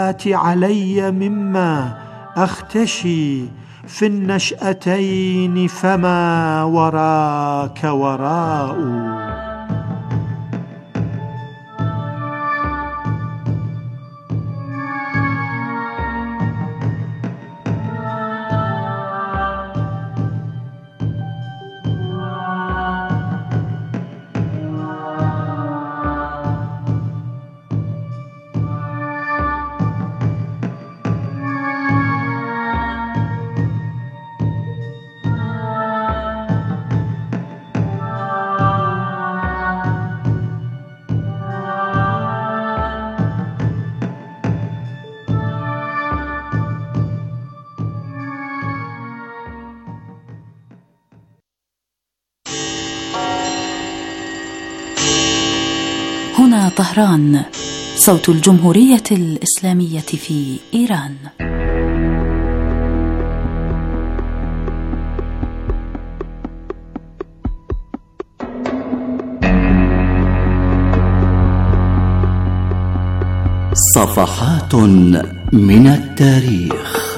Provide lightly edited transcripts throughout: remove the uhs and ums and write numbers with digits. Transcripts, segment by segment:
علي مما أختشي في النشأتين فما وراك وراء. هنا طهران، صوت الجمهورية الإسلامية في إيران. صفحات من التاريخ.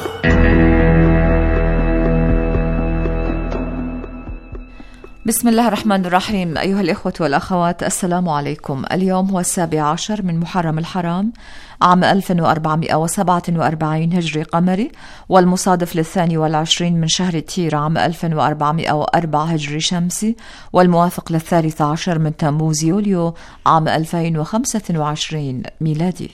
بسم الله الرحمن الرحيم. أيها الإخوة والأخوات، السلام عليكم. اليوم هو 17 من محرم الحرام عام 1447 هجري قمري، والمصادف ل22 من شهر تير عام 1404 هجري شمسي، والموافق ل13 من تموز يوليو عام 2025 ميلادي.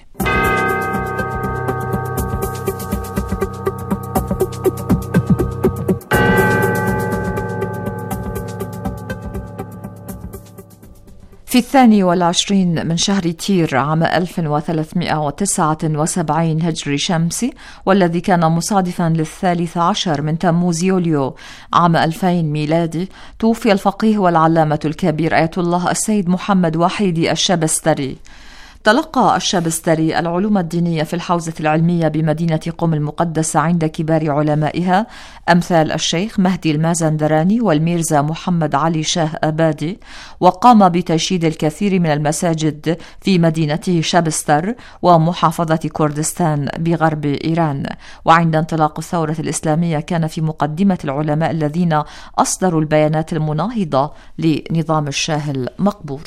في 22 من شهر تير عام 1379 هجري شمسي، والذي كان مصادفا ل13 من تموز يوليو عام 2000 ميلادي، توفي الفقيه والعلامة الكبير آية الله السيد محمد وحيدي الشبستري. تلقى الشبستري العلوم الدينية في الحوزة العلمية بمدينة قم المقدسة عند كبار علمائها أمثال الشيخ مهدي المازندراني والميرزا محمد علي شاه أبادي، وقام بتشييد الكثير من المساجد في مدينته شبستر ومحافظة كردستان بغرب إيران. وعند انطلاق الثورة الإسلامية كان في مقدمة العلماء الذين أصدروا البيانات المناهضة لنظام الشاه المقبور.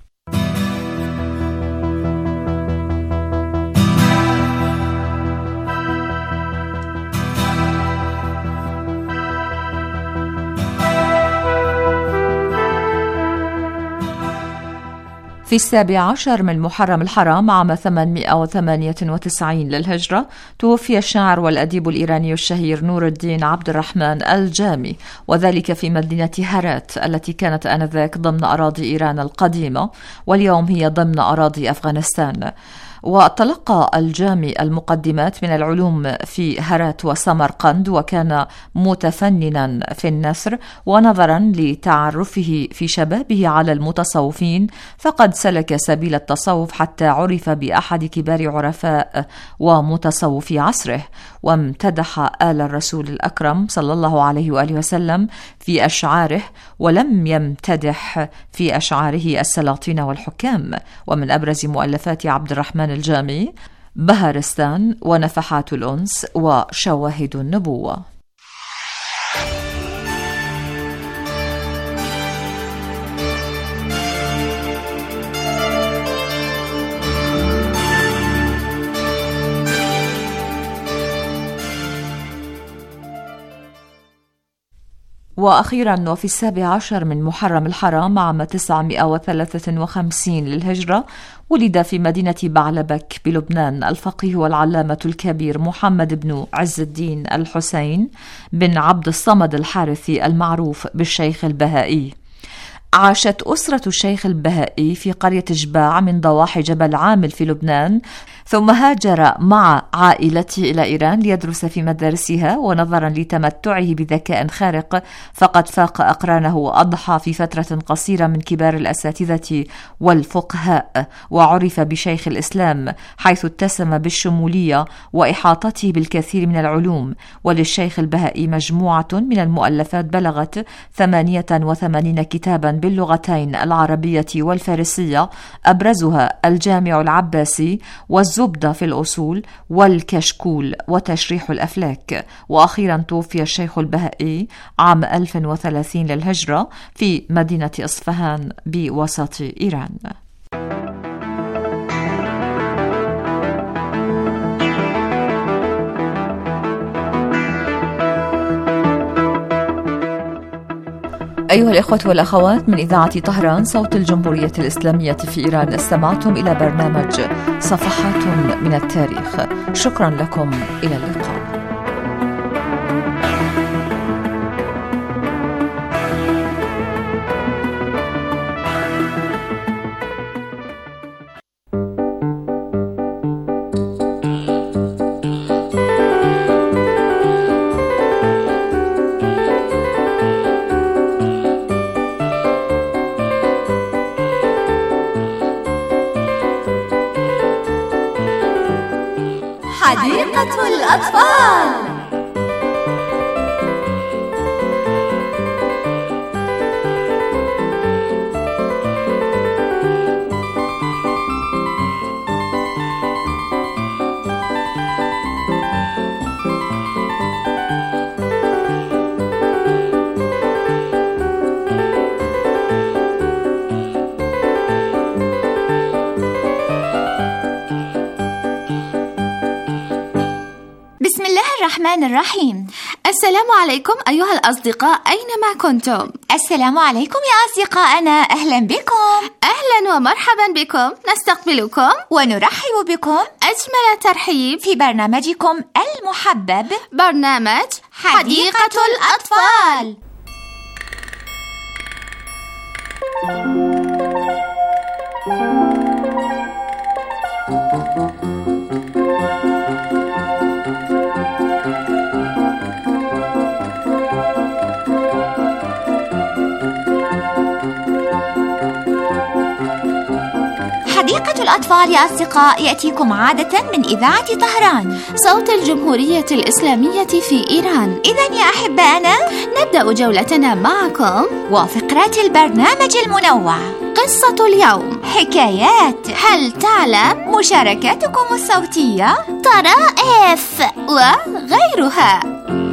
في 17 من محرم الحرام عام 898 للهجرة توفي الشاعر والأديب الإيراني الشهير نور الدين عبد الرحمن الجامي، وذلك في مدينة هرات التي كانت آنذاك ضمن أراضي إيران القديمة، واليوم هي ضمن أراضي أفغانستان. وتلقى الجامي المقدمات من العلوم في هرات وسمرقند، وكان متفننا في النثر، ونظرا لتعرفه في شبابه على المتصوفين فقد سلك سبيل التصوف حتى عرف بأحد كبار عرفاء ومتصوفي عصره، وامتدح آل الرسول الأكرم صلى الله عليه وآله وسلم في أشعاره، ولم يمتدح في أشعاره السلاطين والحكام. ومن أبرز مؤلفات عبد الرحمن الجامي بهرستان ونفحات الأنس وشواهد النبوة. وأخيرا وفي 17 من محرم الحرام عام 953 للهجرة ولد في مدينة بعلبك بلبنان الفقيه والعلامة الكبير محمد بن عز الدين الحسين بن عبد الصمد الحارثي المعروف بالشيخ البهائي. عاشت أسرة الشيخ البهائي في قرية جباع من ضواحي جبل عامل في لبنان، ثم هاجر مع عائلته إلى إيران ليدرس في مدارسها، ونظرا لتمتعه بذكاء خارق فقد فاق أقرانه وأضحى في فترة قصيرة من كبار الأساتذة والفقهاء، وعرف بشيخ الإسلام حيث اتسم بالشمولية وإحاطته بالكثير من العلوم. وللشيخ البهائي مجموعة من المؤلفات بلغت 88 كتابا باللغتين العربية والفارسية، أبرزها الجامع العباسي والزبدة في الأصول والكشكول وتشريح الأفلاك. وأخيرا توفي الشيخ البهائي عام 1030 للهجرة في مدينة إصفهان بوسط إيران. أيها الإخوة والأخوات، من إذاعة طهران صوت الجمهورية الإسلامية في إيران، استمعتم إلى برنامج صفحات من التاريخ. شكرا لكم، إلى اللقاء. حديقة الأطفال. بسم الله الرحمن الرحيم. السلام عليكم أيها الأصدقاء أينما كنتم. السلام عليكم يا أصدقائنا، أهلا بكم. أهلا ومرحبا بكم، نستقبلكم ونرحب بكم أجمل ترحيب في برنامجكم المحبب، برنامج حديقة الأطفال. حديقة الأطفال يا أصدقاء يأتيكم عادة من إذاعة طهران صوت الجمهورية الإسلامية في إيران. إذن يا أحبائنا، نبدأ جولتنا معكم وفقرات البرنامج المنوع، قصة اليوم، حكايات، هل تعلم، مشاركاتكم الصوتية، طرائف وغيرها.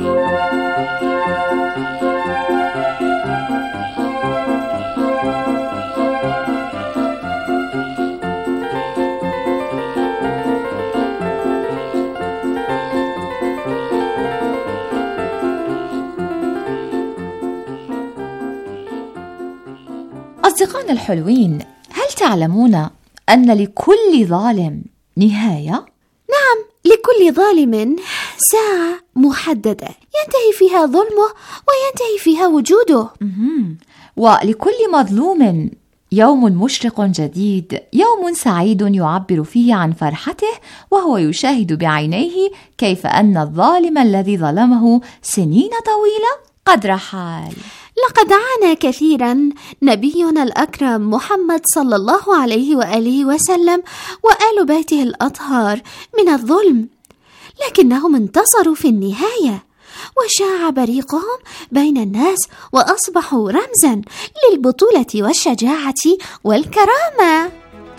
أصدقائنا الحلوين، هل تعلمون أن لكل ظالم نهاية؟ نعم، لكل ظالم ساعة محددة ينتهي فيها ظلمه وينتهي فيها وجوده. ولكل مظلوم يوم مشرق جديد، يوم سعيد يعبر فيه عن فرحته وهو يشاهد بعينيه كيف أن الظالم الذي ظلمه سنين طويلة قد رحل. لقد عانى كثيرا نبينا الأكرم محمد صلى الله عليه وآله وسلم وآل بيته الأطهار من الظلم، لكنهم انتصروا في النهاية وشاع بريقهم بين الناس وأصبحوا رمزا للبطولة والشجاعة والكرامة.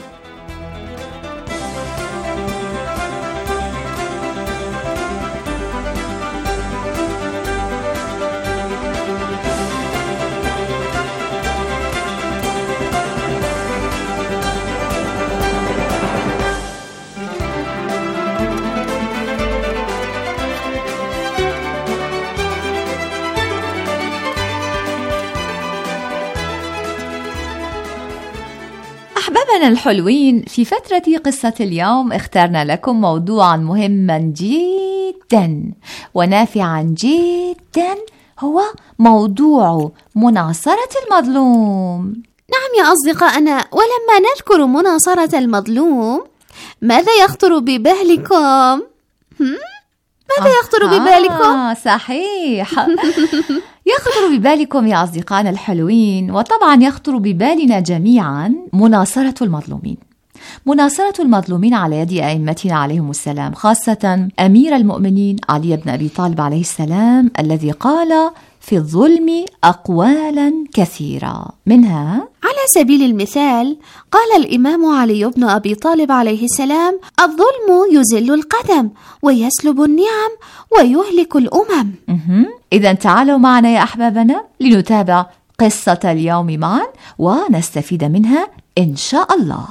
أحبابنا الحلوين، في فترة قصة اليوم اخترنا لكم موضوعا مهما جدا ونافعا جدا، هو موضوع مناصرة المظلوم. نعم يا أصدقائنا، ولما نذكر مناصرة المظلوم ماذا يخطر ببالكم؟ ماذا يخطر ببالكم؟ صحيح. يخطر ببالكم يا أصدقائنا الحلوين، وطبعا يخطر ببالنا جميعا مناصرة المظلومين. مناصرة المظلومين على يد أئمتنا عليهم السلام، خاصة أمير المؤمنين علي بن أبي طالب عليه السلام، الذي قال: في الظلم أقوالا كثيرة، منها على سبيل المثال قال الإمام علي بن أبي طالب عليه السلام: الظلم يزل القدم ويسلب النعم ويهلك الأمم. إذن تعالوا معنا يا أحبابنا لنتابع قصة اليوم معا ونستفيد منها إن شاء الله.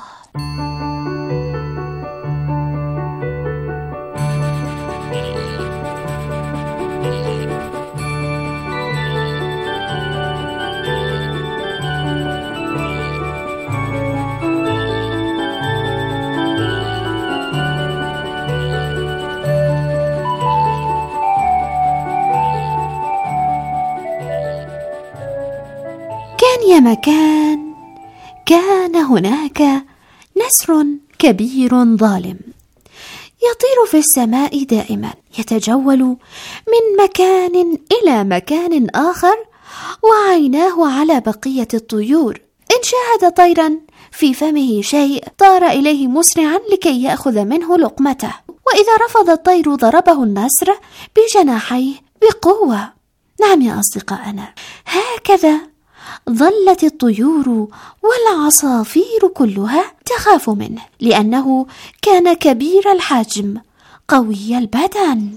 يا مكان كان هناك نسر كبير ظالم يطير في السماء دائما، يتجول من مكان إلى مكان آخر وعيناه على بقية الطيور. إن شاهد طيرا في فمه شيء طار إليه مسرعا لكي يأخذ منه لقمته، وإذا رفض الطير ضربه النسر بجناحيه بقوة. نعم يا أصدقائنا، هكذا ظلت الطيور والعصافير كلها تخاف منه، لأنه كان كبير الحجم قوي البدن.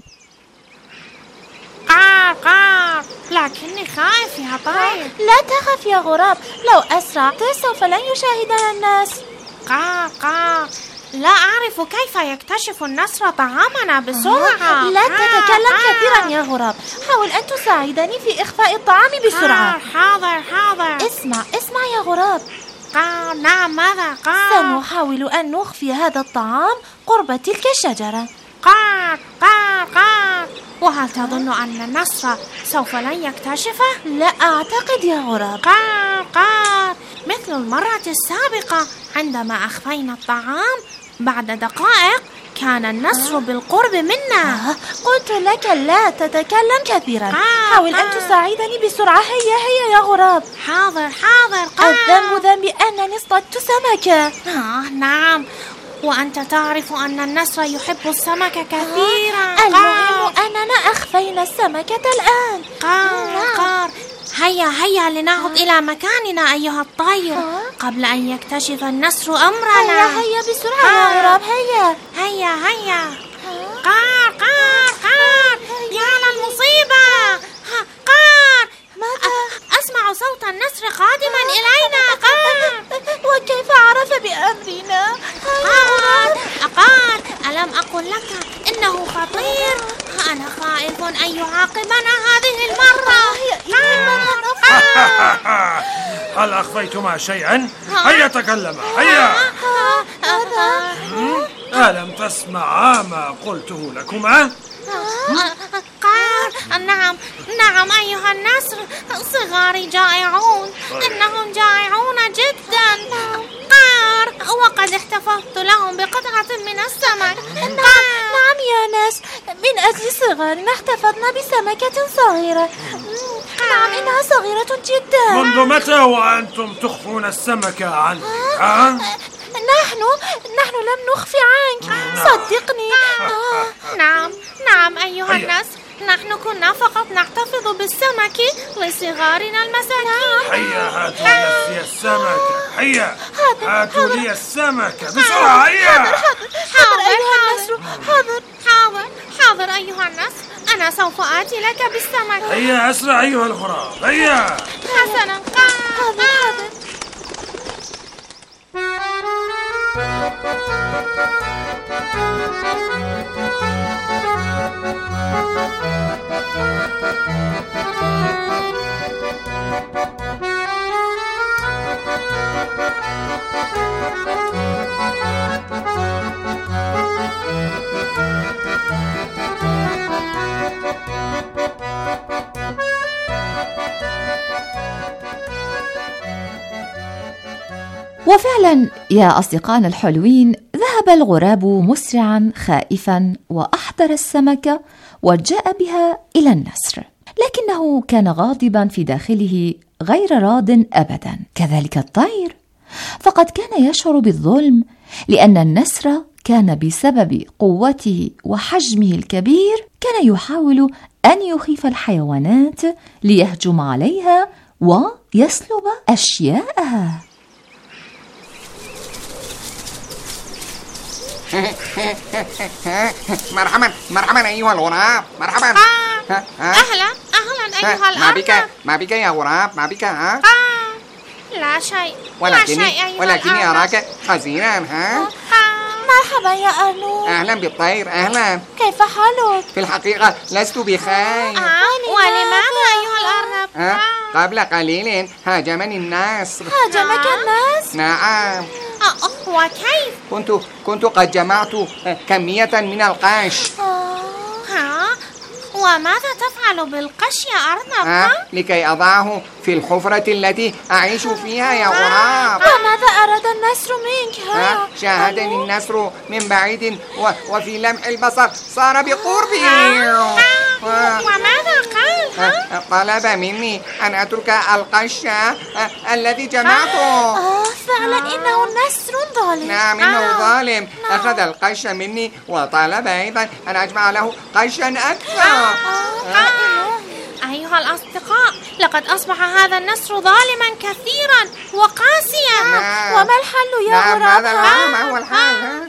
قار لكني خائف يا طير. لا تخف يا غراب، لو أسرعت سوف لن يشاهدنا الناس. قار لا أعرف كيف يكتشف النسر طعامنا بسرعة. لا تتكلم كثيرا يا غراب، حاول أن تساعدني في إخفاء الطعام بسرعة. حاضر. اسمع يا غراب. نعم، ماذا؟ سنحاول أن نخفي هذا الطعام قرب تلك الشجرة. قار وهل تظن أن النسر سوف لن يكتشفه؟ لا أعتقد يا غراب. قار مثل المرة السابقة عندما أخفينا الطعام، بعد دقائق كان النسر بالقرب منا. قلت لك لا تتكلم كثيرا، حاول أن تساعدني بسرعة. هيا يا غراب. حاضر. الذنب ذنبي أنني اصطدت سمكة. نعم، وأنت تعرف أن النسر يحب السمك كثيرا. المهم أننا أخفينا السمكة الآن. قار هيا لنعد إلى مكاننا أيها الطير قبل أن يكتشف النسر أمرنا. هيا بسرعة يا غراب. هيا. قار يا للمصيبة. قار أسمع صوت النسر قادما إلينا. وكيف عرف بأمرنا؟ قار ألم أقل لك إنه خطير؟ أنا خائف أن يعاقبنا هذه المرة. هل أخفيتما شيئا؟ هيا تكلما. هيا. ألم تسمعا ما قلته لكما؟ قار نعم أيها النسر، صغاري جائعون، إنهم جائعون جدا. قار وقد احتفظت لهم بقطعة من السمك. نعم يا ناس، من أجل صغارنا احتفظنا بسمكة صغيرة. نعم إنها صغيرة جدا. منذ متى وأنتم تخفون السمكة عنك؟ نحن لم نخفي عنك، صدقني. نعم أيها الناس، نحن كنا فقط نحتفظ بالسمك لصغارنا المساكين. هيا هاتوا لي السمكة. هيا هاتوا لي السمكة بسرعة. هيا. حاضر أيها الناس، أنا سوف آتي لك بالسمكة. هيا أسرع أيها الغراب. هيا. حسنا. حاضر. وفعلا يا أصدقائنا الحلوين، ذهب الغراب مسرعا خائفا وأحضر السمكة وجاء بها إلى النسر، لكنه كان غاضبا في داخله غير راض أبدا. كذلك الطير، فقد كان يشعر بالظلم لأن النسر كان بسبب قوته وحجمه الكبير كان يحاول أن يخيف الحيوانات ليهجم عليها ويسلب أشياءها. مرحبا أيها الغراب، مرحبا. أهلا أيها الأرنب. ما بك يا غراب؟ ما بك؟ لا شيء. ولكني أراك حزينا. مرحبا يا أرنب. أهلا بالطير، أهلا. كيف حالك؟ في الحقيقة لست بخير. ولماذا أيها الأرنب؟ قبل قليل هاجمني النسر. هاجمك النسر؟ نعم. وكيف؟ كنت قد جمعت كمية من القش. وماذا تفعل بالقش يا أرنب؟ لكي أضعه في الحفرة التي أعيش فيها يا غراب. وماذا أراد النسر منك؟ شاهدني النسر من بعيد وفي لمح البصر صار بقربي. وماذا قال؟ طلب مني أن أترك القش الذي جمعته. فعلا إنه نسر ظالم. نعم إنه ظالم. أخذ القش مني وطلب أيضا أن أجمع له قشا أكثر. أيها الأصدقاء، لقد أصبح هذا النسر ظالما كثيرا وقاسيا. وما الحل يا غراب؟ ما هو الحل؟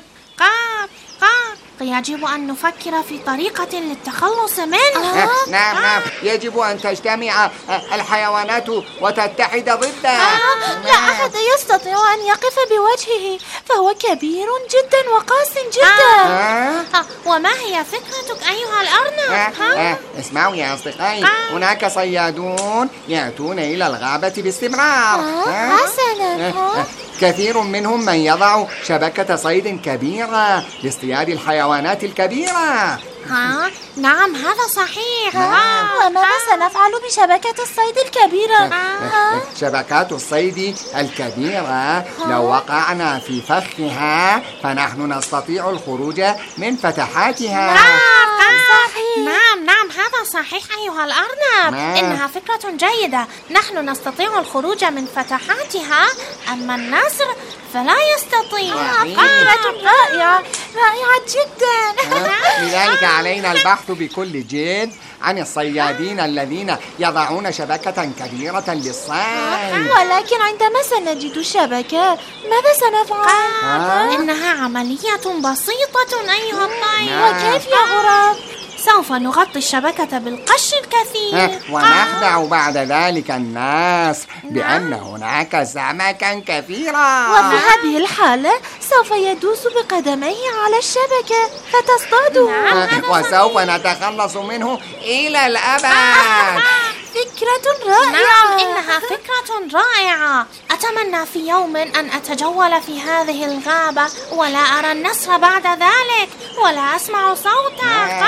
يجب أن نفكر في طريقة للتخلص منه. نعم يجب أن تجتمع الحيوانات وتتحد ضده. لا أحد يستطيع أن يقف بوجهه، فهو كبير جدا وقاس جدا. وما هي فكرتك أيها الأرنب؟ اسمعوا يا أصدقائي، هناك صيادون يأتون إلى الغابة باستمرار. حسنا. كثير منهم من يضع شبكة صيد كبيرة لاصطياد الحيوانات الكبيرة. نعم هذا صحيح. وماذا سنفعل بشبكة الصيد الكبيرة؟ شبكات الصيد الكبيرة لو وقعنا في فخها فنحن نستطيع الخروج من فتحاتها. نعم هذا صحيح أيها الأرنب. إنها فكرة جيدة. نحن نستطيع الخروج من فتحاتها، أما النسر فلا يستطيع. فكرة رائعة جدا. لذلك علينا البحث بكل جد عن الصيادين الذين يضعون شبكة كبيرة للصيد. ولكن عندما سنجد الشبكة ماذا سنفعل؟ إنها عملية بسيطة أيها الطير. وكيف يا غراب؟ سوف نغطي الشبكة بالقش الكثير ونخدع بعد ذلك الناس بأن هناك سمكا كثيرا. وفي هذه الحالة سوف يدوس بقدميه على الشبكة فتصطاده. وسوف نتخلص منه إلى الأبد. فكرة رائعة. نعم إنها فكرة رائعة. أتمنى في يوم أن أتجول في هذه الغابة ولا أرى النسر بعد ذلك ولا أسمع صوته.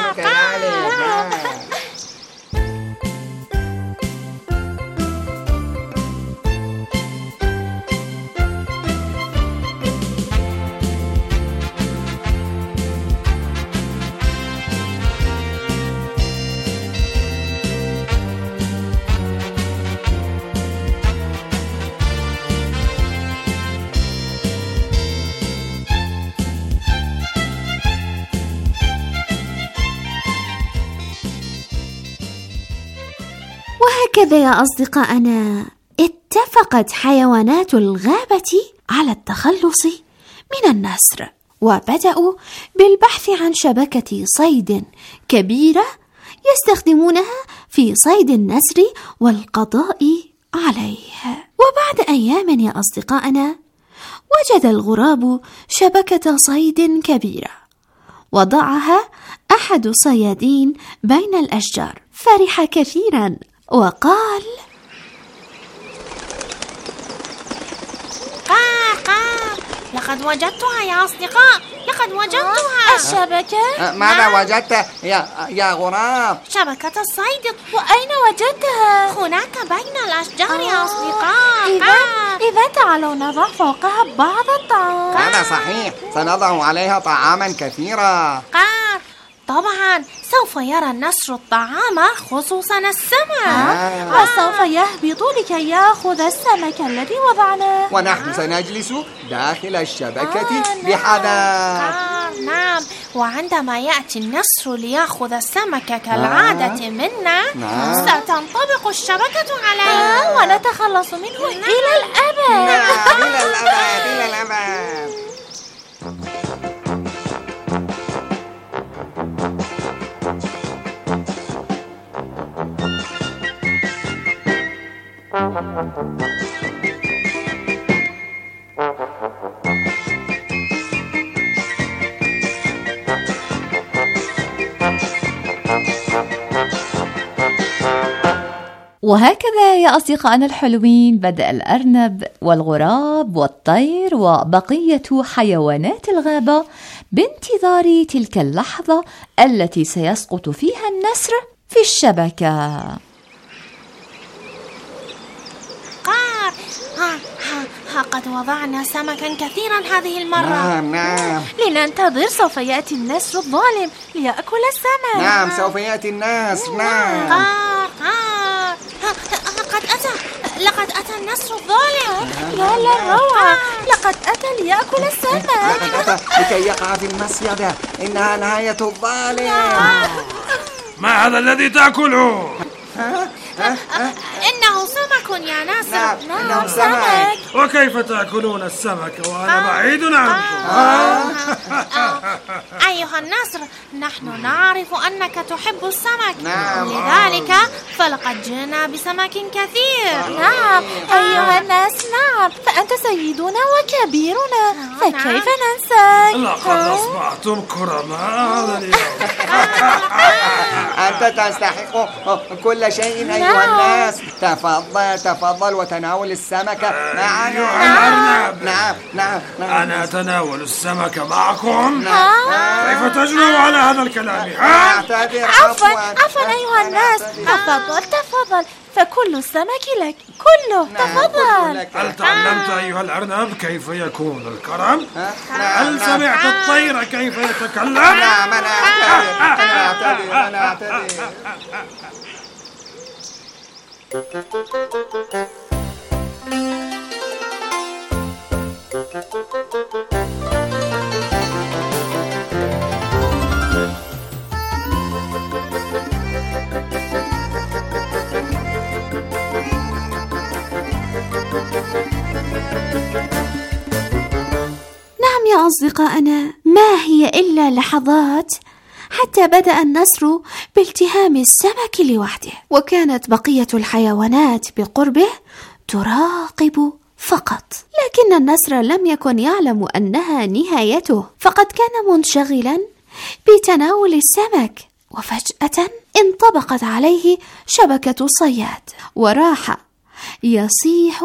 وهكذا يا أصدقائنا اتفقت حيوانات الغابة على التخلص من النسر، وبدأوا بالبحث عن شبكة صيد كبيرة يستخدمونها في صيد النسر والقضاء عليه. وبعد أيام يا أصدقائنا وجد الغراب شبكة صيد كبيرة، وضعها أحد الصيادين بين الأشجار، فرح كثيرا وقال: لقد وجدتها يا أصدقاء، لقد وجدتها. الشبكة؟ ماذا وجدت يا غراب؟ شبكة الصيد. وأين وجدتها؟ هناك بين الأشجار يا أصدقاء. إذا تعالوا نضع فوقها بعض الطعام. هذا صحيح، سنضع عليها طعاما كثيرا. طبعا سوف يرى النسر الطعام خصوصا السمك وسوف يهبط لكي يأخذ السمك الذي وضعناه، ونحن سنجلس داخل الشبكة بحذر. نعم، وعندما يأتي النسر ليأخذ السمك كالعادة منا ستنطبق الشبكة عليه ونتخلص منه إلى الأبد. إلى الأبد، إلى الأبد. وهكذا يا أصدقائنا الحلوين بدأ الأرنب والغراب والطير وبقية حيوانات الغابة بانتظار تلك اللحظة التي سيسقط فيها النسر في الشبكة. قد وضعنا سمكا كثيرا هذه المرة. نعم. لننتظر، سوف يأتي النسر الظالم ليأكل السمك. نعم، سوف يأتي النسر. نعم. لقد أتى النسر الظالم. لا الروعة، لقد أتى ليأكل السمك. لقد أتى لكي يقع في المصيدة. إنها نهاية الظالم. ما هذا الذي تأكله؟ إنه سمك يا ناصر. نعم، سمك. وكيف تأكلون السمك وأنا بعيد عنكم؟ أيها النسر، نحن نعرف أنك تحب السمك، لذلك فلقد جئنا بسمك كثير. نعم أيها الناس، نعم، فأنت سيدنا وكبيرنا، فكيف ننساك؟ لقد أصبحتم كرماء هذا اليوم. أنت تستحق كل شيء أيها الناس. تفضل وتناول السمكة معنا. أيها الأرنب. نعم. أنا أتناول السمكة معكم؟ كيف تجرؤ على هذا الكلام؟ عفوا أيها الناس، تفضل، فكل السمك لك، كله. تفضل. هل تعلمت أيها الأرنب كيف يكون الكرم؟ هل سمعت الطير كيف يتكلم؟ نعم، أنا أعتذر. نعم يا أصدقائنا، ما هي إلا لحظات حتى بدأ النسر بالتهام السمك لوحده، وكانت بقية الحيوانات بقربه تراقب فقط. لكن النسر لم يكن يعلم أنها نهايته، فقد كان منشغلا بتناول السمك، وفجأة انطبقت عليه شبكة صياد، وراح يصيح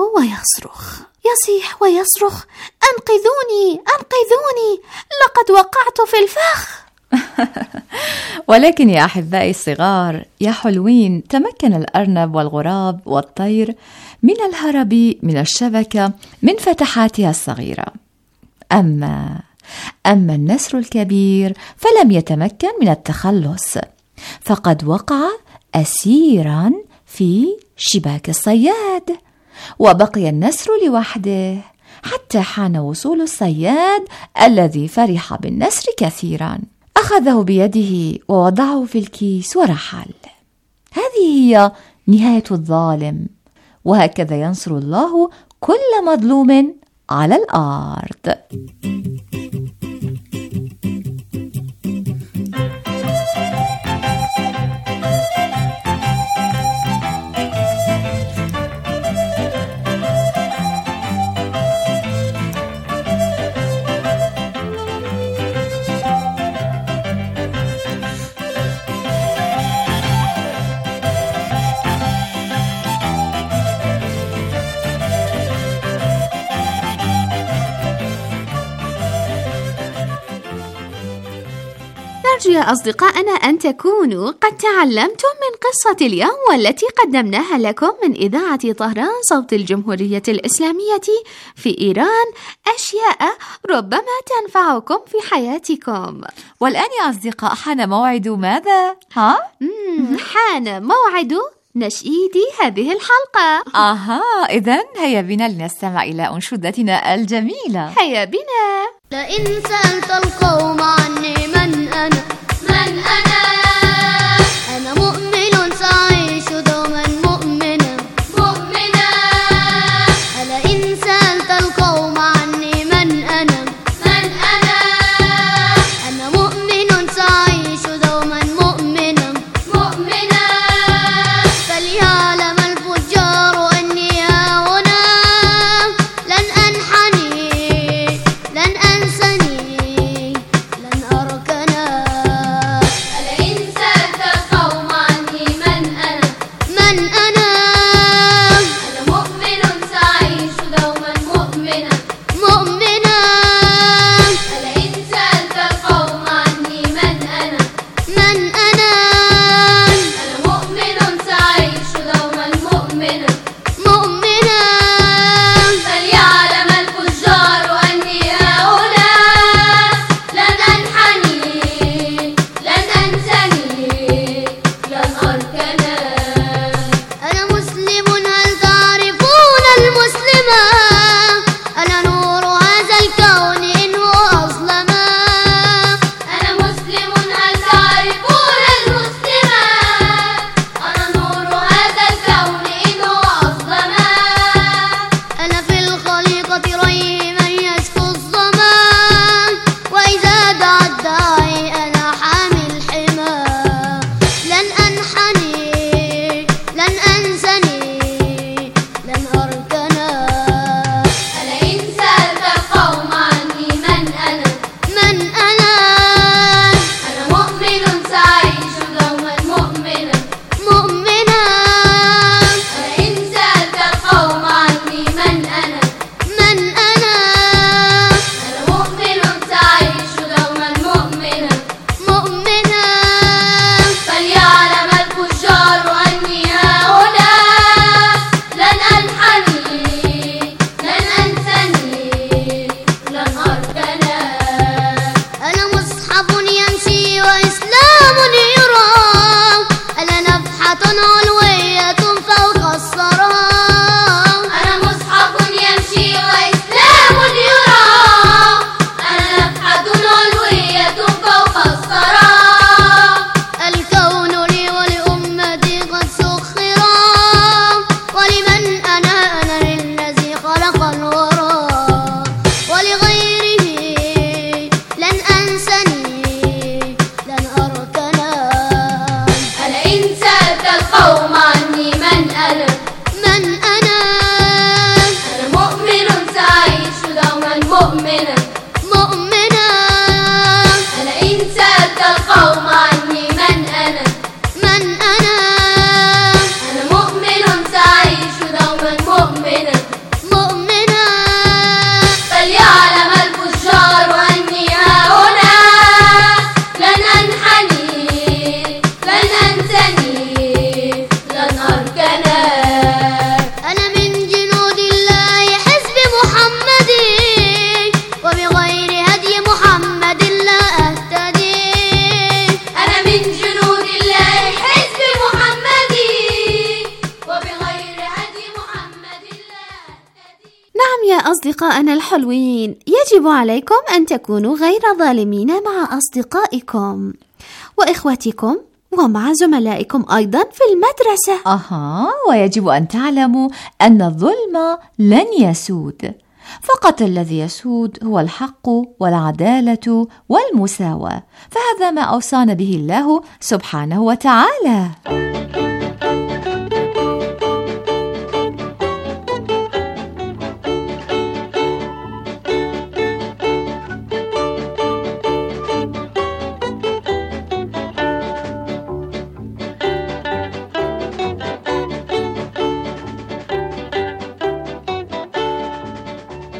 ويصرخ: أنقذوني، لقد وقعت في الفخ. ولكن يا أحبائي الصغار يا حلوين، تمكن الأرنب والغراب والطير من الهرب من الشبكة من فتحاتها الصغيرة. أما النسر الكبير فلم يتمكن من التخلص، فقد وقع أسيرا في شباك الصياد، وبقي النسر لوحده حتى حان وصول الصياد الذي فرح بالنسر كثيرا. أخذه بيده ووضعه في الكيس ورحل. هذه هي نهاية الظالم، وهكذا ينصر الله كل مظلوم على الأرض. نرجو يا أصدقائنا أن تكونوا قد تعلمتم من قصة اليوم والتي قدمناها لكم من إذاعة طهران صوت الجمهورية الإسلامية في إيران أشياء ربما تنفعكم في حياتكم. والآن يا أصدقاء حان موعد ماذا؟ حان موعد نشيد هذه الحلقة. إذن هيا بنا لنستمع إلى أنشودتنا الجميلة. هيا بنا. لئن سألت القوم عني من أنا أنا مؤمن سأعيش دوما مؤمنا لئن سألت القوم عني من أنا أنا مؤمن سأعيش دوما مؤمنا فليعلم الفجار أني هنا لن أنحني لن أنسني لن أركنا لئن سألت القوم عني من أنا مؤمن سأعيش دوما مؤمنا لئن سألت القوم عني من أنا مؤمن سأعيش دوما مؤمنا فليعلم الفجار أني هنا لن أنحني لن أنسني لن أركنا أنا مسلم هل تعرفون المسلما أنا نور هذا الكون إن هو أظلما أنا مسلم هل تعرفون المسلما أنا نور هذا الكون إن هو أظلما أنا في الخليقة ري من يشكو الظما وإذا دعا الداعي أنا حامي الحمى لن أنحني لن أنسني لن أركنا لئن سألت القوم عني من أنا مؤمن سأعيش دوما مؤمنا لئن سألت القوم عني من أنا مؤمن سأعيش دوما مؤمنا فليعلم الفجار أني هنا لن أنحني لن أنسني لن أركنا أنا مصحف يمشي وإسلام يرى أنا نفحة علوية فوق الثرى أنا مصحف يمشي وإسلام يرى أنا نفحة علوية فوق الثرى الكون لي ولأمتي قد سخرا ولمن أنا للذي خلق الورى ولغيره لن أنسني لن أركنا لئن سألت القوم عني من أنا مؤمن سأعيش دوما مؤمنا لئن سألت القوم عني من أنا مؤمن سأعيش دوما مؤمنا فليعلم الفجار أني هنا لن أنحني لن أنسني لن أركنا أنا من جنود الله حزب محمد وبغير هدي محمد لا أهتدي أنا من جنود الله حزب محمد وبغير هدي محمد لا أهتدي. نعم يا أصدقائنا الحلوين، يجب عليكم أن تكونوا غير ظالمين مع أصدقائكم وإخوتكم ومع زملائكم أيضا في المدرسة. ويجب أن تعلموا أن الظلم لن يسود، فقط الذي يسود هو الحق والعدالة والمساواة، فهذا ما أوصانا به الله سبحانه وتعالى.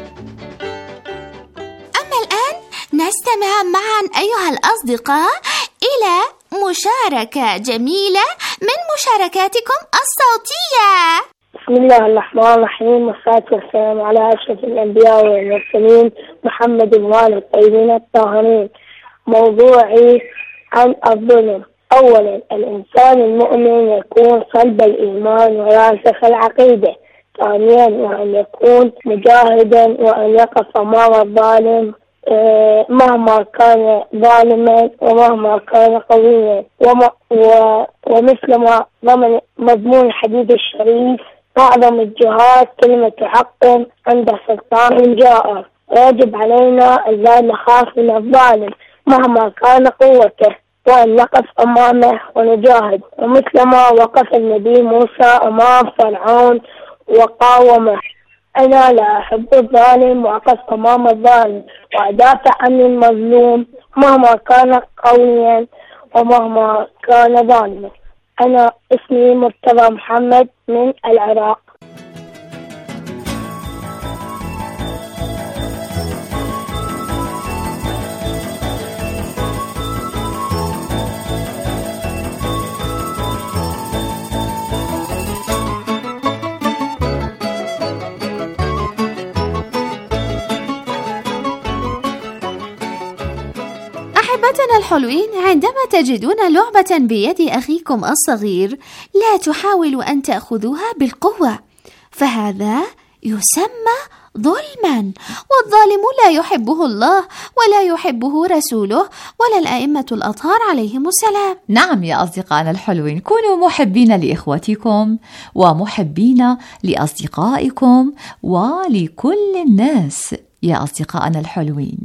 نستمع معا أيها الأصدقاء إلى مشاركة جميلة من مشاركاتكم الصوتية. بسم الله الرحمن الرحيم، والصلاة والسلام على أشرف الأنبياء والمرسلين محمد وآله الطيبين الطاهرين. موضوعي عن الظلم. أولا، الإنسان المؤمن يكون صلب الإيمان وراسخ العقيدة. ثانيا، وأن يكون مجاهدا وأن يقف أمام الظالم مهما كان ظالما ومهما كان قويا، ومثل ما ضمن مضمون الحديث الشريف: أعظم الجهاد كلمة حق عند سلطان جائر. يجب علينا أن لا نخاف من الظالم مهما كان قوته، وأن نقف أمامه ونجاهد، ومثل ما وقف النبي موسى أمام فرعون وقاومه. أنا لا أحب الظالم وأقف أمام الظالم وأدافع عن المظلوم مهما كان قويا ومهما كان ظالما. أنا اسمي مرتضى محمد من العراق. أحبتنا الحلوين، عندما تجدون لعبة بيد أخيكم الصغير لا تحاولوا أن تأخذوها بالقوة، فهذا يسمى ظلما، والظالم لا يحبه الله ولا يحبه رسوله ولا الأئمة الأطهار عليهم السلام. نعم يا أصدقائنا الحلوين، كونوا محبين لإخوتكم ومحبين لأصدقائكم ولكل الناس يا أصدقائنا الحلوين.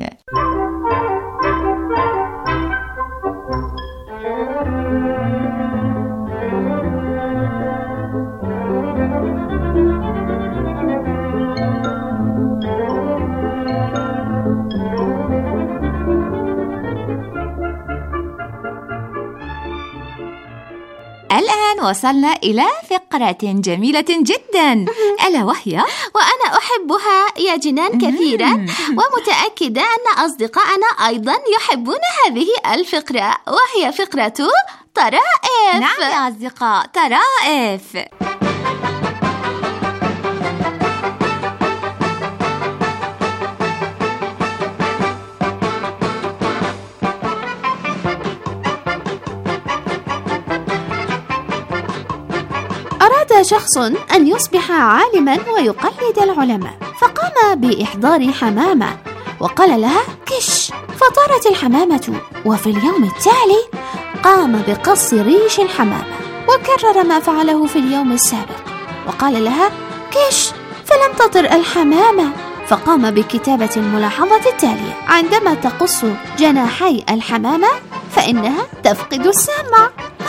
الآن وصلنا إلى فقرة جميلة جدا، ألا وهي وأنا أحبها يا جنان كثيرا، ومتأكدة أن أصدقائنا أيضا يحبون هذه الفقرة، وهي فقرة طرائف. نعم يا أصدقاء، طرائف. أراد شخص أن يصبح عالما ويقلد العلماء، فقام بإحضار حمامة وقال لها كش، فطارت الحمامة. وفي اليوم التالي قام بقص ريش الحمامة وكرر ما فعله في اليوم السابق، وقال لها كش، فلم تطر الحمامة. فقام بكتابة الملاحظة التالية: عندما تقص جناحي الحمامة فإنها تفقد السمع.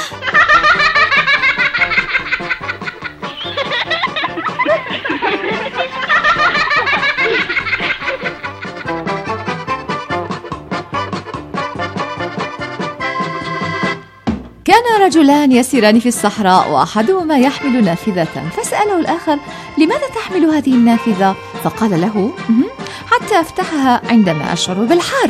كان رجلان يسيران في الصحراء، وأحدهما يحمل نافذة، فسأله الآخر: لماذا تحمل هذه النافذة؟ فقال له: حتى أفتحها عندما أشعر بالحر.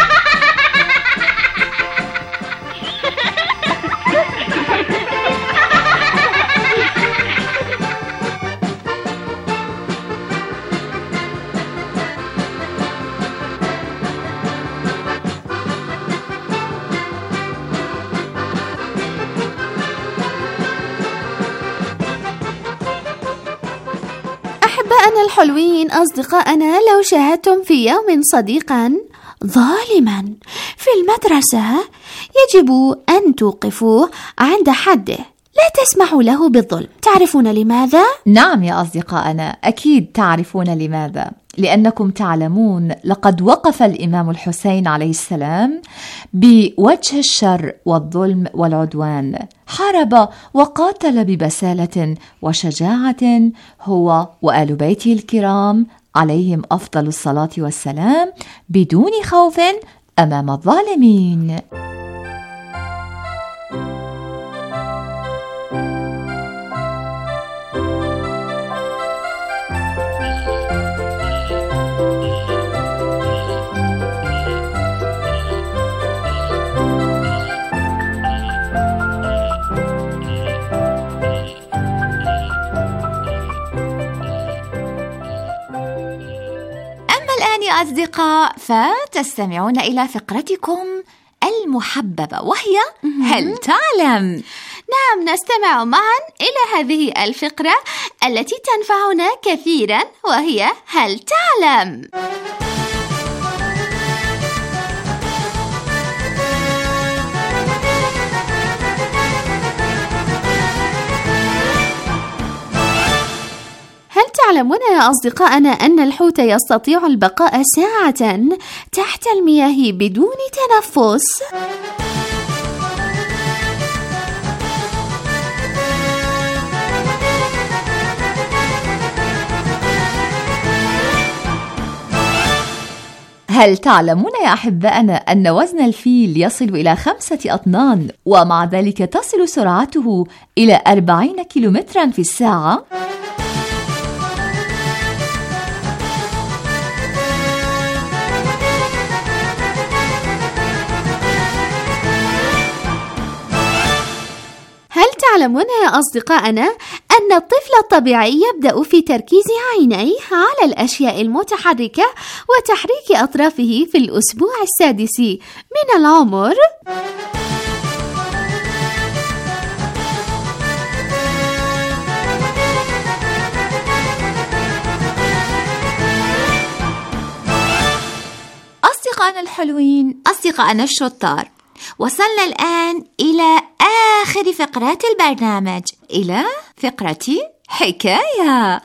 أحبائنا الحلوين، أصدقائنا، لو شاهدتم في يوم صديقا ظالما في المدرسة يجب أن توقفوه عند حده، لا تسمحوا له بالظلم. تعرفون لماذا؟ نعم يا أصدقائنا، أكيد تعرفون لماذا، لأنكم تعلمون لقد وقف الإمام الحسين عليه السلام بوجه الشر والظلم والعدوان، حارب وقاتل ببسالة وشجاعة هو وآل بيته الكرام عليهم أفضل الصلاة والسلام بدون خوف أمام الظالمين. أصدقاء، فتستمعون إلى فقرتكم المحببة وهي هل تعلم؟ نعم، نستمع معا إلى هذه الفقرة التي تنفعنا كثيرا وهي هل تعلم؟ هل تعلمون يا أصدقائنا أن الحوت يستطيع البقاء ساعة تحت المياه بدون تنفس؟ هل تعلمون يا أحبائنا أن وزن الفيل يصل إلى 5 أطنان ومع ذلك تصل سرعته إلى 40 كيلومترا في الساعة؟ هل تعلمون يا أصدقائنا أن الطفل الطبيعي يبدأ في تركيز عينيه على الأشياء المتحركة وتحريك أطرافه في الأسبوع السادس من العمر؟ أصدقائنا الحلوين، أصدقائنا الشطار، وصلنا الآن إلى آخر فقرات البرنامج، إلى فقرة حكاية.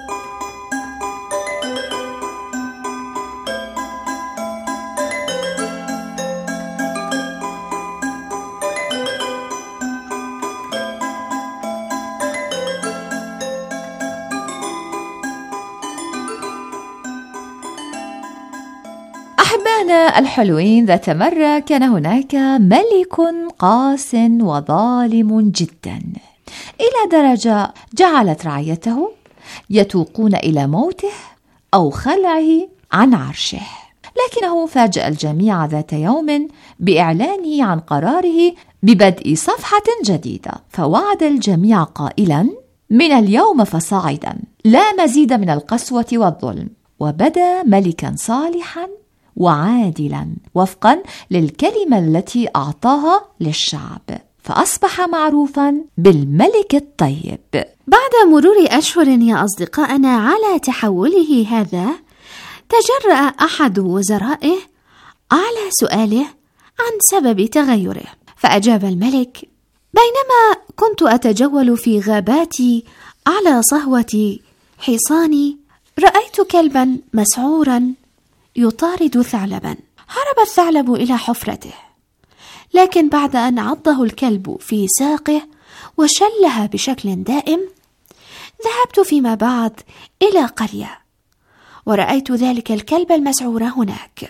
أحبائنا الحلوين، ذات مرة كان هناك ملك قاس وظالم جدا، إلى درجة جعلت رعيته يتوقون إلى موته أو خلعه عن عرشه. لكنه فاجأ الجميع ذات يوم بإعلانه عن قراره ببدء صفحة جديدة، فوعد الجميع قائلا: من اليوم فصاعدا لا مزيد من القسوة والظلم. وبدا ملكا صالحا وعادلا وفقا للكلمة التي أعطاها للشعب، فأصبح معروفا بالملك الطيب. بعد مرور أشهر يا أصدقائنا على تحوله هذا، تجرأ أحد وزرائه على سؤاله عن سبب تغيره، فأجاب الملك: بينما كنت أتجول في غاباتي على صهوة حصاني، رأيت كلبا مسعورا يطارد ثعلبا. هرب الثعلب إلى حفرته، لكن بعد أن عضه الكلب في ساقه وشلها بشكل دائم، ذهبت فيما بعد إلى قرية ورأيت ذلك الكلب المسعور هناك.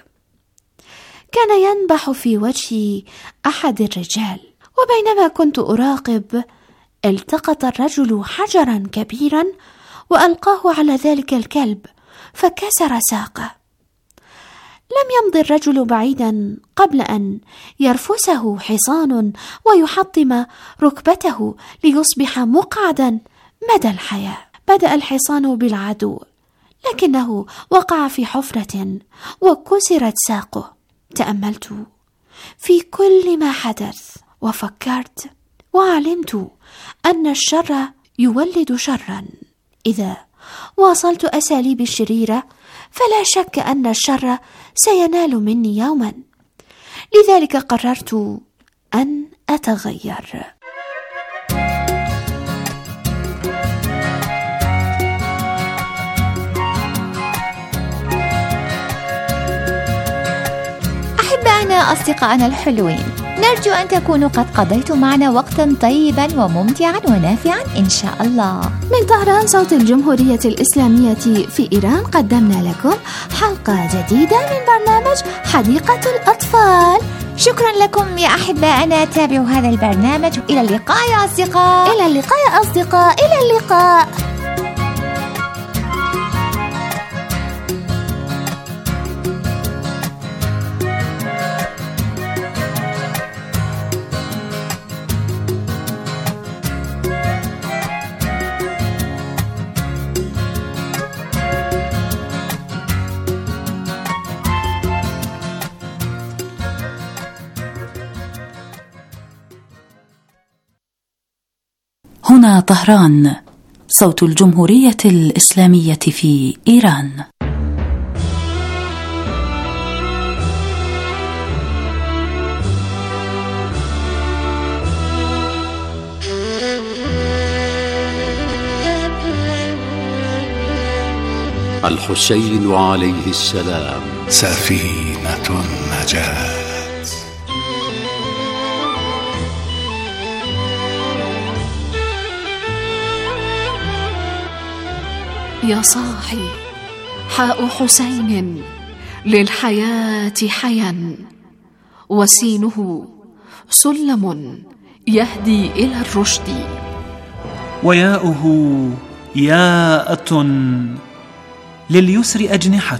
كان ينبح في وجه أحد الرجال، وبينما كنت أراقب التقط الرجل حجرا كبيرا وألقاه على ذلك الكلب فكسر ساقه. لم يمضي الرجل بعيدا قبل أن يرفسه حصان ويحطم ركبته ليصبح مقعدا مدى الحياة. بدأ الحصان بالعدو، لكنه وقع في حفرة وكسرت ساقه. تأملت في كل ما حدث وفكرت وعلمت أن الشر يولد شرا. إذا واصلت أساليبي الشريرة فلا شك أن الشر سينال مني يوما. لذلك قررت أن أتغير. أحبائنا أصدقائنا الحلوين، نرجو أن تكونوا قد قضيتم معنا وقتا طيبا وممتعا ونافعا إن شاء الله. من طهران صوت الجمهورية الإسلامية في إيران قدمنا لكم حلقة جديدة من برنامج حديقة الأطفال. شكرا لكم يا أحبائنا، تابعوا هذا البرنامج. إلى اللقاء يا أصدقاء. إلى اللقاء يا أصدقاء. إلى اللقاء. هنا طهران، صوت الجمهورية الإسلامية في إيران. الحسين عليه السلام سفينة النجاة. يا صاحي حاء حسين للحياة حيا، وسينه سلم يهدي إلى الرشد، وياؤه ياءة لليسر أجنحة،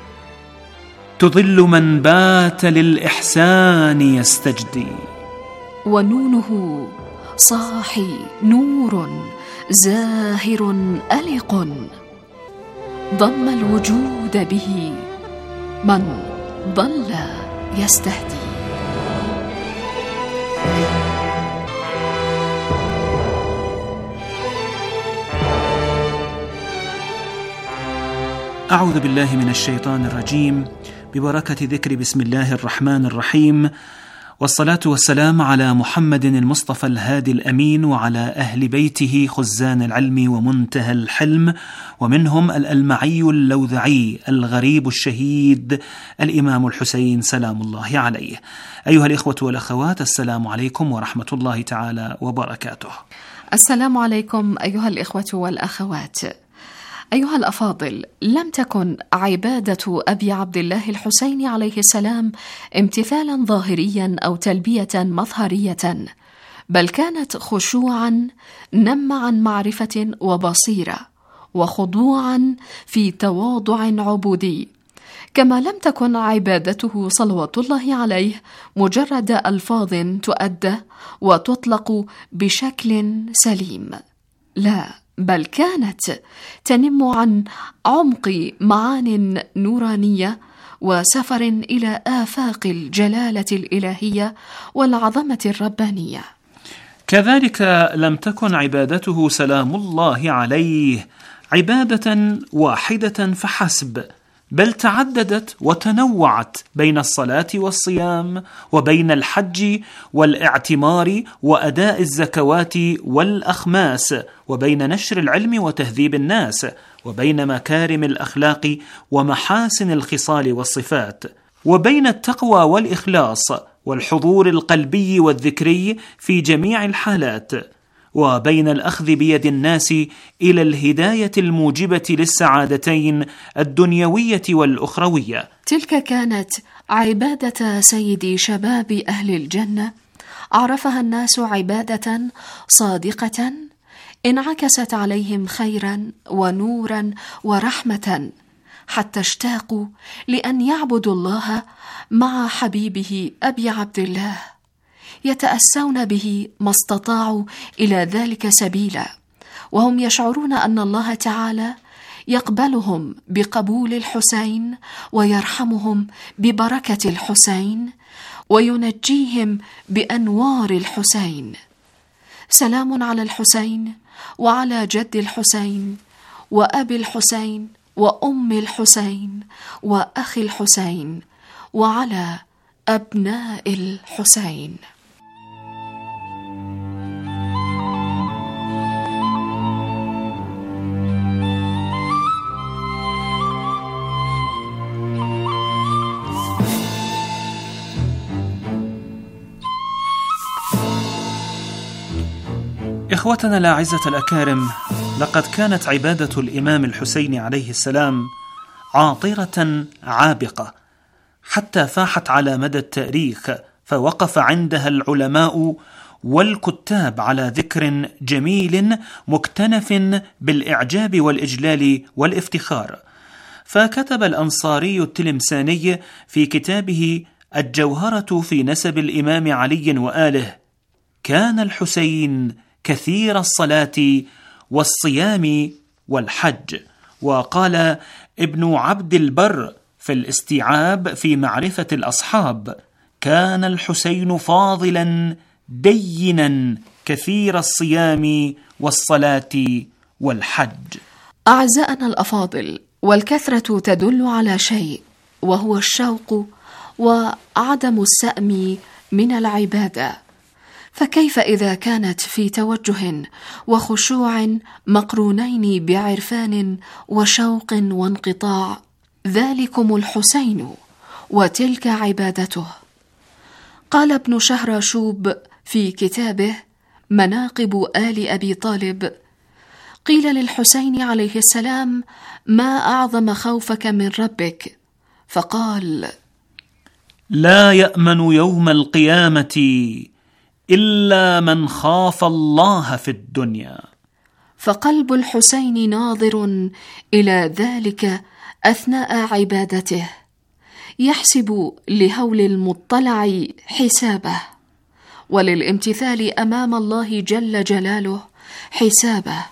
تظل من بات للإحسان يستجدي، ونونه صاحي نور زاهر ألق، ضم الوجود به من ضل يستهدي. أعوذ بالله من الشيطان الرجيم، ببركة ذكر بسم الله الرحمن الرحيم، والصلاة والسلام على محمد المصطفى الهادي الأمين، وعلى أهل بيته خزان العلم ومنتهى الحلم، ومنهم الألمعي اللوذعي الغريب الشهيد الإمام الحسين سلام الله عليه. أيها الإخوة والأخوات، السلام عليكم ورحمة الله تعالى وبركاته. السلام عليكم أيها الإخوة والأخوات. أيها الأفاضل، لم تكن عبادة أبي عبد الله الحسين عليه السلام امتثالا ظاهريا أو تلبية مظهرية، بل كانت خشوعا نم عن معرفة وبصيرة، وخضوعا في تواضع عبودي، كما لم تكن عبادته صلوات الله عليه مجرد ألفاظ تؤدى وتطلق بشكل سليم، لا، بل كانت تنم عن عمق معان نورانية وسفر إلى آفاق الجلالة الإلهية والعظمة الربانية. كذلك لم تكن عبادته سلام الله عليه عبادة واحدة فحسب، بل تعددت وتنوعت بين الصلاة والصيام، وبين الحج والاعتمار وأداء الزكوات والأخماس، وبين نشر العلم وتهذيب الناس، وبين مكارم الأخلاق ومحاسن الخصال والصفات، وبين التقوى والإخلاص والحضور القلبي والذكري في جميع الحالات، وبين الأخذ بيد الناس إلى الهداية الموجبة للسعادتين الدنيوية والأخروية. تلك كانت عبادة سيد شباب أهل الجنة، عرفها الناس عبادة صادقة انعكست عليهم خيرا ونورا ورحمة، حتى اشتاقوا لأن يعبدوا الله مع حبيبه أبي عبد الله، يتأسون به ما استطاعوا إلى ذلك سبيلا، وهم يشعرون أن الله تعالى يقبلهم بقبول الحسين، ويرحمهم ببركة الحسين، وينجيهم بأنوار الحسين. سلام على الحسين وعلى جد الحسين وأبي الحسين وأم الحسين وأخي الحسين وعلى أبناء الحسين. إخوتنا الأعزة الأكارم، لقد كانت عبادة الإمام الحسين عليه السلام عاطرة عابقة، حتى فاحت على مدى التاريخ، فوقف عندها العلماء والكتاب على ذكر جميل مكتنف بالإعجاب والإجلال والافتخار. فكتب الأنصاري التلمساني في كتابه الجوهرة في نسب الإمام علي وآله: كان الحسين كثير الصلاة والصيام والحج. وقال ابن عبد البر في الاستيعاب في معرفة الأصحاب: كان الحسين فاضلا دينا كثير الصيام والصلاة والحج. أعزائنا الأفاضل، والكثرة تدل على شيء، وهو الشوق وعدم السأم من العبادة. فكيف إذا كانت في توجه وخشوع مقرونين بعرفان وشوق وانقطاع؟ ذلكم الحسين وتلك عبادته. قال ابن شهراشوب في كتابه مناقب آل أبي طالب: قيل للحسين عليه السلام: ما أعظم خوفك من ربك؟ فقال: لا يأمن يوم القيامة إلا من خاف الله في الدنيا. فقلب الحسين ناظر إلى ذلك أثناء عبادته، يحسب لهول المطلع حسابه، وللامتثال أمام الله جل جلاله حسابه،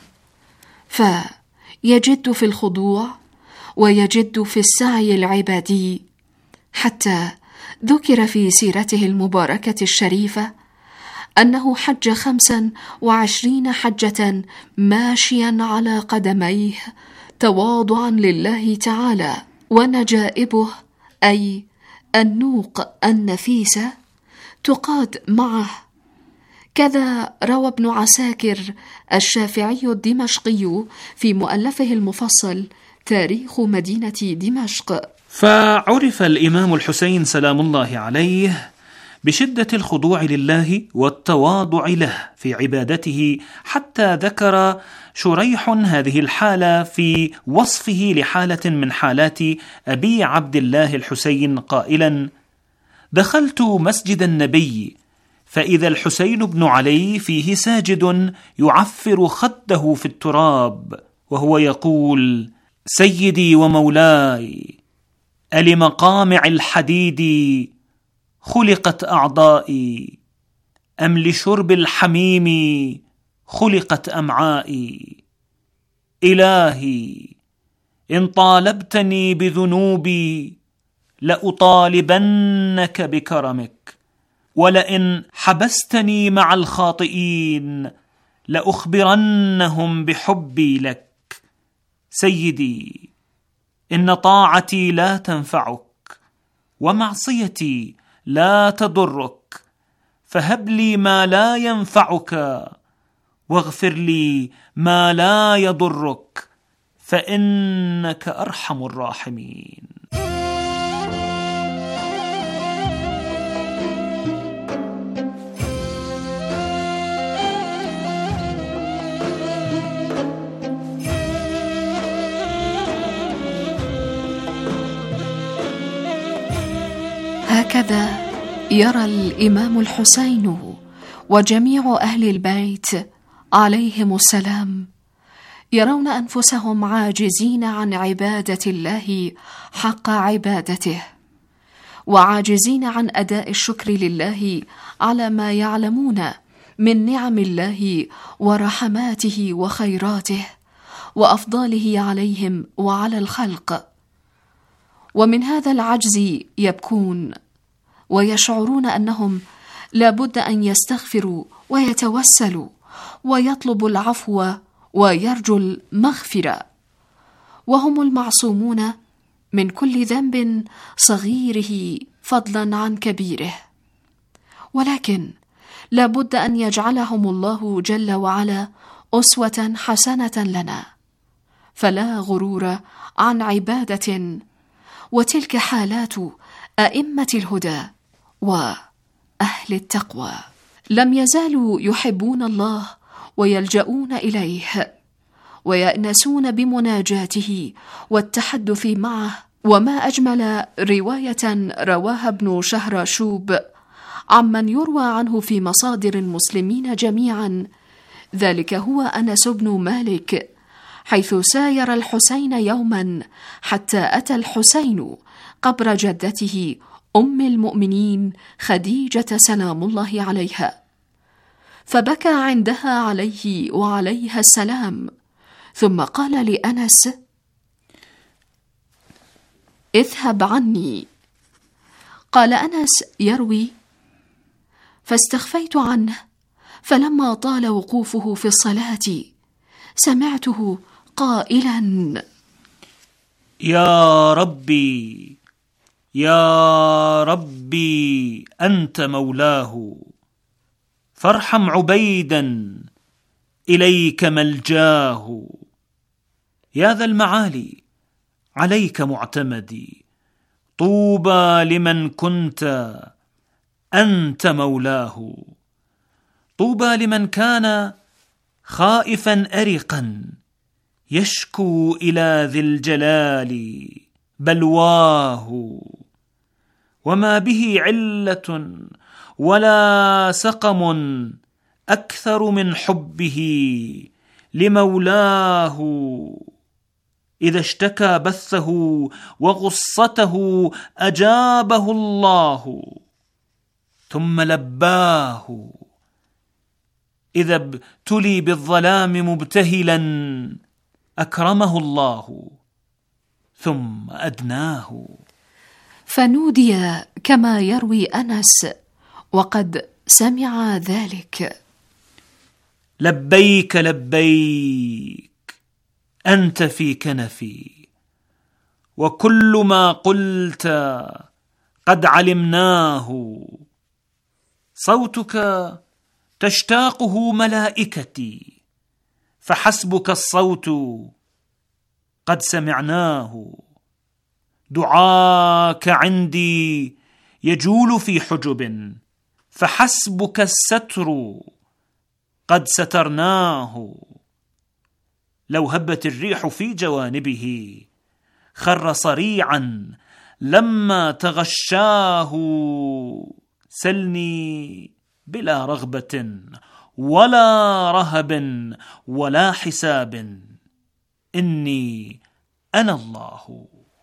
فيجد في الخضوع ويجد في السعي العبادي، حتى ذكر في سيرته المباركة الشريفة أنه حج 25 حجة ماشيا على قدميه تواضعا لله تعالى، ونجائبه أي النوق النفيسة تقاد معه. كذا روى ابن عساكر الشافعي الدمشقي في مؤلفه المفصل تاريخ مدينة دمشق. فعرف الإمام الحسين سلام الله عليه بشدة الخضوع لله والتواضع له في عبادته، حتى ذكر شريح هذه الحالة في وصفه لحالة من حالات أبي عبد الله الحسين قائلا: دخلت مسجد النبي فإذا الحسين بن علي فيه ساجد يعفر خده في التراب وهو يقول: سيدي ومولاي، ألمقامع الحديد خلقت أعضائي أم لشرب الحميم خلقت أمعائي؟ إلهي إن طالبتني بذنوبي لأطالبنك بكرمك، ولئن حبستني مع الخاطئين لأخبرنهم بحبي لك. سيدي إن طاعتي لا تنفعك ومعصيتي لا تضرك، فهب لي ما لا ينفعك واغفر لي ما لا يضرك، فإنك أرحم الراحمين. هكذا يرى الإمام الحسين وجميع أهل البيت عليهم السلام، يرون أنفسهم عاجزين عن عبادة الله حق عبادته، وعاجزين عن أداء الشكر لله على ما يعلمون من نعم الله ورحماته وخيراته وأفضاله عليهم وعلى الخلق. ومن هذا العجز يبكون ويشعرون أنهم لابد أن يستغفروا ويتوسلوا ويطلبوا العفو ويرجوا المغفرة، وهم المعصومون من كل ذنب صغيره فضلا عن كبيره، ولكن لابد أن يجعلهم الله جل وعلا أسوة حسنة لنا، فلا غرور عن عبادة، وتلك حالات أئمة الهدى وأهل التقوى. لم يزالوا يحبون الله ويلجؤون إليه ويأنسون بمناجاته والتحدث معه. وما أجمل رواية رواها ابن شهراشوب عمن يروى عنه في مصادر المسلمين جميعا، ذلك هو أنس بن مالك، حيث ساير الحسين يوما حتى أتى الحسين قبر جدته أم المؤمنين خديجة سلام الله عليها، فبكى عندها عليه وعليها السلام، ثم قال لأنس: اذهب عني. قال أنس يروي: فاستخفيت عنه فلما طال وقوفه في الصلاة سمعته قائلا: يا ربي يا ربي أنت مولاه، فارحم عبيدا إليك ملجاه. يا ذا المعالي عليك معتمدي، طوبى لمن كنت أنت مولاه. طوبى لمن كان خائفا أرقا يشكو إلى ذي الجلال بلواه، وما به علة ولا سقم أكثر من حبه لمولاه. إذا اشتكى بثه وغصته أجابه الله ثم لباه. إذا ابتلي بالظلام مبتهلا أكرمه الله ثم أدناه. فنودي كما يروي أنس وقد سمع ذلك: لبيك لبيك أنت في كنفي، وكل ما قلت قد علمناه. صوتك تشتاقه ملائكتي، فحسبك الصوت قد سمعناه. دعاك عندي يجول في حجب، فحسبك الستر قد سترناه. لو هبت الريح في جوانبه خر صريعا لما تغشاه. سلني بلا رغبة ولا رهب ولا حساب، إني أنا الله.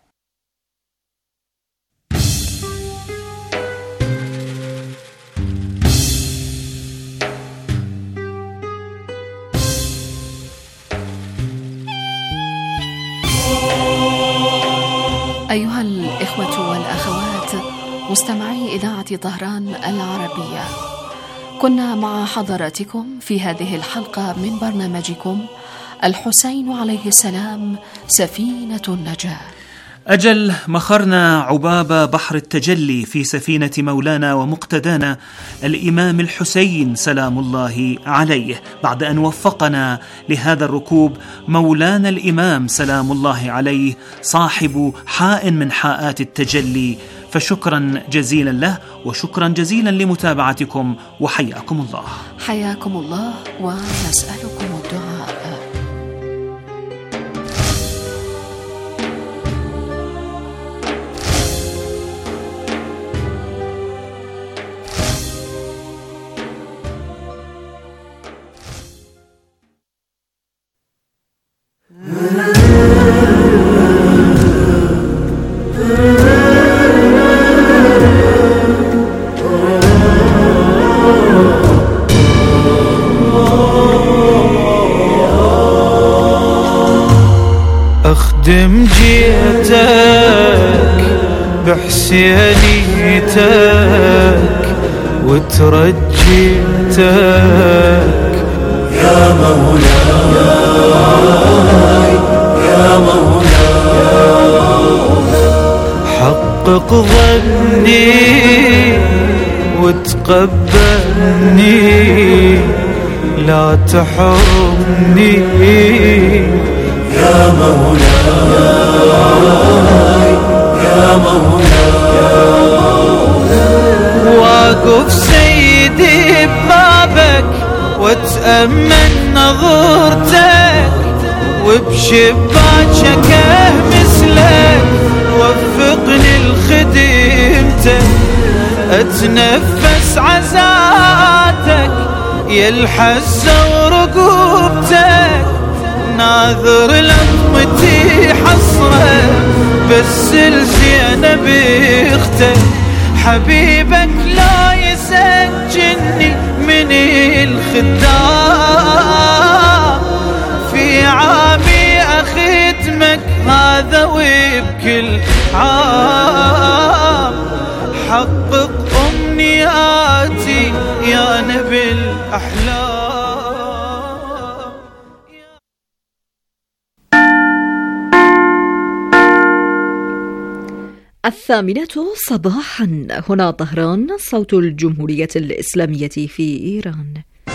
أيها الإخوة والأخوات مستمعي إذاعة طهران العربية، كنا مع حضراتكم في هذه الحلقة من برنامجكم الحسين عليه السلام سفينة النجاة. أجل مخرنا عباب بحر التجلي في سفينة مولانا ومقتدانا الإمام الحسين سلام الله عليه، بعد أن وفقنا لهذا الركوب مولانا الإمام سلام الله عليه صاحب حاء من حاءات التجلي. فشكرا جزيلا له وشكرا جزيلا لمتابعتكم، وحياكم الله. حياكم الله ونسألكم الدعاء. أخدم جيتك بحسينيتك وترجيتك يا مولاي يا مولاي. حقق ظني وتقبلني، لا تحرمني يا مولاي يا مولاي. واقف سيدي ببابك واتأمل نظرتك، وبشباكك مثلك وفقني لخدمتك. اتنفس عزاتك يلحس ورقوبتك، ناظر لطمتي حصرة بس الزينب اختك. حبيبك لا يسجني من الخدام، في عامي أخدمك هذا وبكل عام. حقق أمنياتي يا نبي الأحلام. الثامنة صباحا، هنا طهران، صوت الجمهورية الإسلامية في إيران.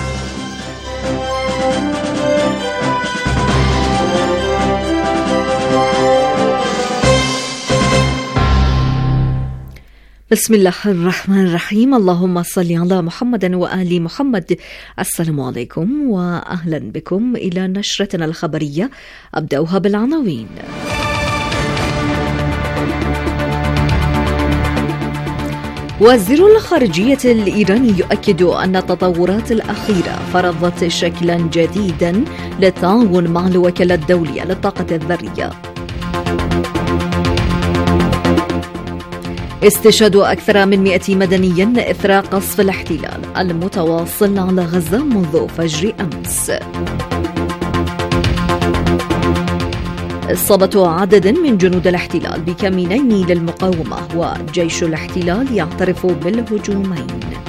بسم الله الرحمن الرحيم. اللهم صل على محمد وآل محمد. السلام عليكم وأهلا بكم إلى نشرتنا الخبرية. أبدأها بالعناوين. وزير الخارجية الإيراني يؤكد أن التطورات الأخيرة فرضت شكلا جديدا للتعاون مع الوكالة الدولية للطاقة الذرية. استشهاد أكثر من 100 مدني إثر قصف الاحتلال المتواصل على غزة منذ فجر أمس. إصابة عدد من جنود الاحتلال بكمينين للمقاومة، وجيش الاحتلال يعترف بالهجومين.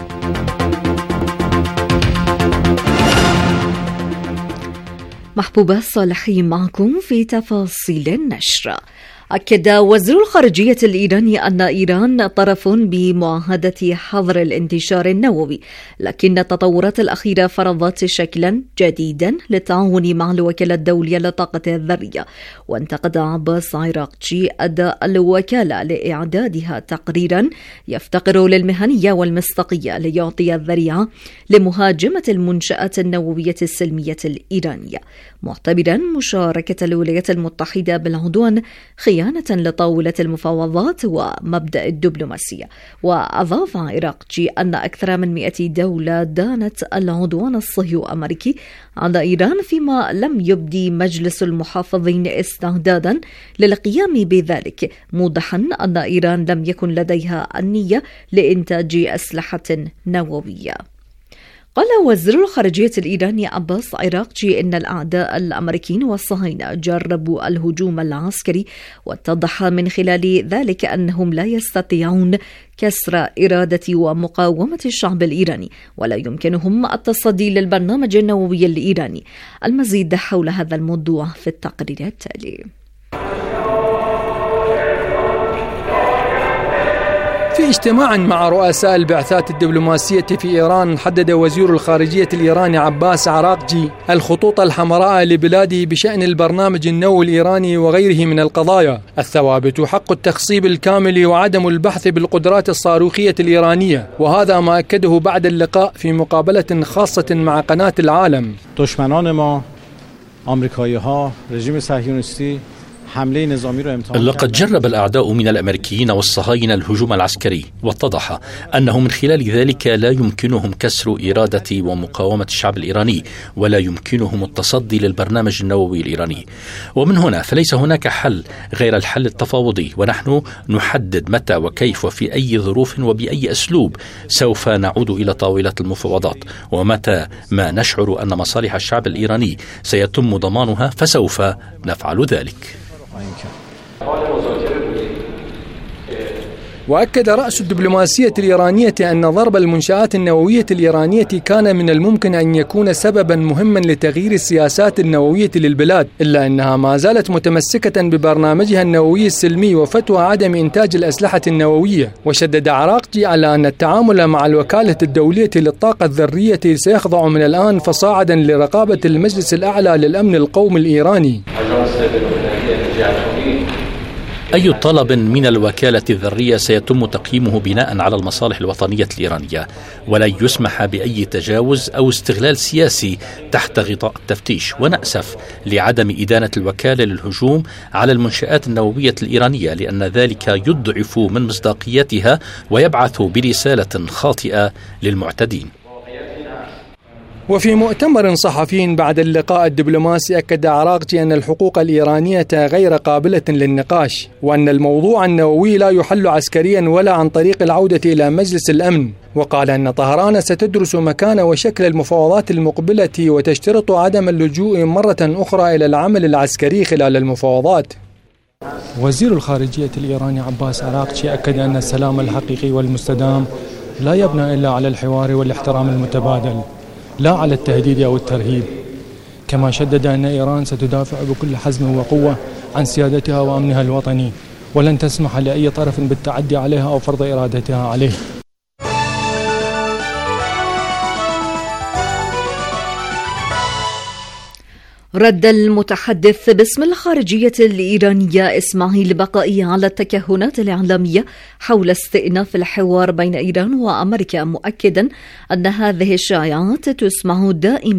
محبوبة صالحي معكم في تفاصيل النشر. أكد وزير الخارجية الإيراني أن إيران طرف بمعاهدة حظر الانتشار النووي، لكن التطورات الأخيرة فرضت شكلا جديدا للتعاون مع الوكالة الدولية للطاقة الذرية. وانتقد عباس عراقجي أداء الوكالة لإعدادها تقريرا يفتقر للمهنية والمصداقية ليعطي الذريعة لمهاجمة المنشآت النووية السلمية الإيرانية، معتبرا مشاركة الولايات المتحدة بالعدوان خيانة لطاولة المفاوضات ومبدأ الدبلوماسية. وأضاف عراقجي أن أكثر من 100 دولة دانت العدوان الصهيو-أمريكي على إيران، فيما لم يبدي مجلس المحافظين استعدادا للقيام بذلك، موضحا أن إيران لم يكن لديها النية لإنتاج أسلحة نووية. قال وزير الخارجية الإيراني عباس عراقجي إن الأعداء الأمريكيين والصهاينة جربوا الهجوم العسكري، واتضح من خلال ذلك أنهم لا يستطيعون كسر إرادة ومقاومة الشعب الإيراني، ولا يمكنهم التصدي للبرنامج النووي الإيراني. المزيد حول هذا الموضوع في التقرير التالي. في اجتماع مع رؤساء البعثات الدبلوماسية في إيران، حدد وزير الخارجية الإيراني عباس عراقجي الخطوط الحمراء لبلاده بشأن البرنامج النووي الإيراني وغيره من القضايا الثوابت حق التخصيب الكامل وعدم البحث بالقدرات الصاروخية الإيرانية، وهذا ما أكده بعد اللقاء في مقابلة خاصة مع قناة العالم. دشمنان ما آمریکایی‌ها رژیم صهیونیستی لقد جرب الأعداء من الأمريكيين والصهاينة الهجوم العسكري، واتضح أنه من خلال ذلك لا يمكنهم كسر إرادة ومقاومة الشعب الإيراني، ولا يمكنهم التصدي للبرنامج النووي الإيراني. ومن هنا فليس هناك حل غير الحل التفاوضي، ونحن نحدد متى وكيف وفي أي ظروف وبأي أسلوب سوف نعود إلى طاولة المفاوضات، ومتى ما نشعر أن مصالح الشعب الإيراني سيتم ضمانها فسوف نفعل ذلك. وأكد رأس الدبلوماسية الإيرانية أن ضرب المنشآت النووية الإيرانية كان من الممكن أن يكون سببا مهما لتغيير السياسات النووية للبلاد، إلا أنها ما زالت متمسكة ببرنامجها النووي السلمي وفتوى عدم إنتاج الأسلحة النووية. وشدد عراقجي على أن التعامل مع الوكالة الدولية للطاقة الذرية سيخضع من الآن فصاعدا لرقابة المجلس الأعلى للأمن القومي الإيراني. أي طلب من الوكالة الذرية سيتم تقييمه بناء على المصالح الوطنية الإيرانية، ولا يسمح بأي تجاوز أو استغلال سياسي تحت غطاء التفتيش. ونأسف لعدم إدانة الوكالة للهجوم على المنشآت النووية الإيرانية، لأن ذلك يضعف من مصداقيتها ويبعث برسالة خاطئة للمعتدين. وفي مؤتمر صحفي بعد اللقاء الدبلوماسي، أكد عراقجي أن الحقوق الإيرانية غير قابلة للنقاش، وأن الموضوع النووي لا يحل عسكريا ولا عن طريق العودة إلى مجلس الأمن. وقال أن طهران ستدرس مكان وشكل المفاوضات المقبلة وتشترط عدم اللجوء مرة أخرى إلى العمل العسكري خلال المفاوضات. وزير الخارجية الإيراني عباس عراقجي أكد أن السلام الحقيقي والمستدام لا يبنى إلا على الحوار والاحترام المتبادل، لا على التهديد أو الترهيب. كما شدد أن إيران ستدافع بكل حزم وقوة عن سيادتها وأمنها الوطني، ولن تسمح لأي طرف بالتعدي عليها أو فرض إرادتها عليه. رد المتحدث باسم الخارجية الإيرانية إسماعيل بقائي على التكهنات الإعلامية حول استئناف الحوار بين إيران وأمريكا، مؤكدا أن هذه الشائعات تسمع دائما